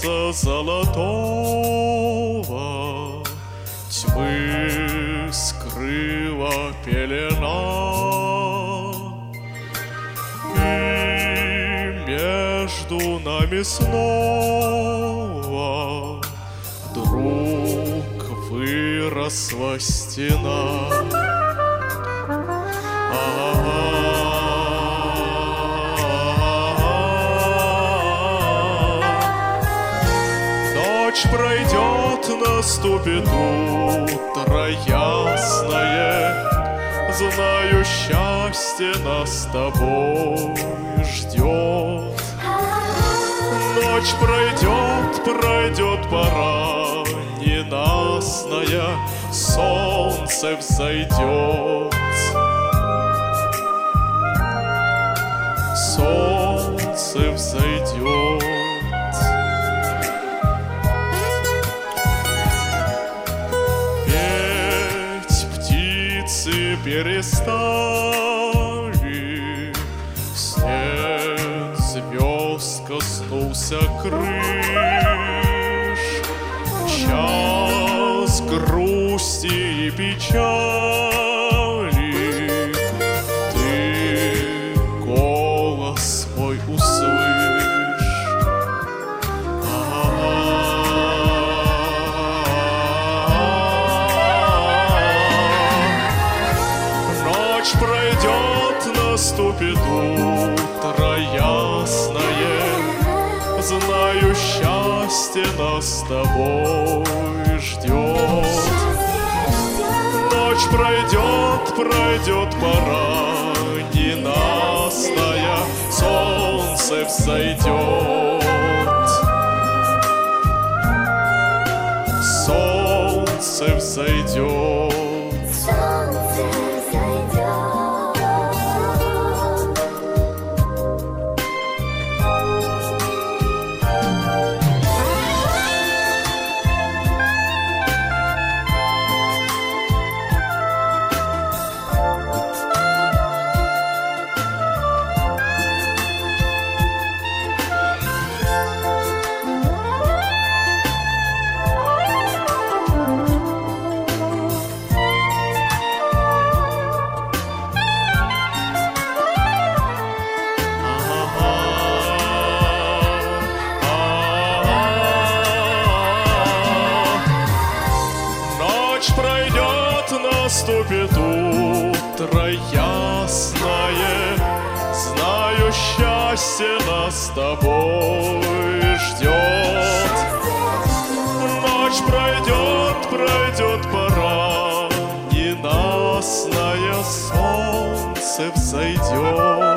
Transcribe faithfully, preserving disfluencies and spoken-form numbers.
солнца золотого тьмы скрыла пелена, и между нами снова вдруг выросла стена. Ночь пройдет, наступит утро ясное, знаю, счастье нас с тобой ждет. Ночь пройдет, пройдет пора ненастная, солнце взойдет. Солнце взойдет. Перестали, свет звезд коснулся крыш, час грусти и печали, ты голос мой услышь. Ночь пройдет, наступит утро ясное, знаю, счастье нас с тобой ждет. Ночь пройдет, пройдет пора ненастная, солнце взойдет. Солнце взойдет. Ночь пройдет, наступит утро ясное, знаю, счастье нас с тобой ждет. Ночь пройдет, пройдет пора ненастная, солнце взойдет.